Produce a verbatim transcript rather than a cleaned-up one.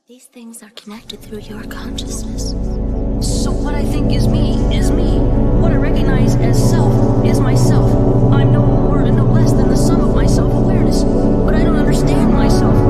These things are connected through your consciousness. So what I think is me is me. What I recognize as self is myself. I'm no more and no less than the sum of my self-awareness. But I don't understand myself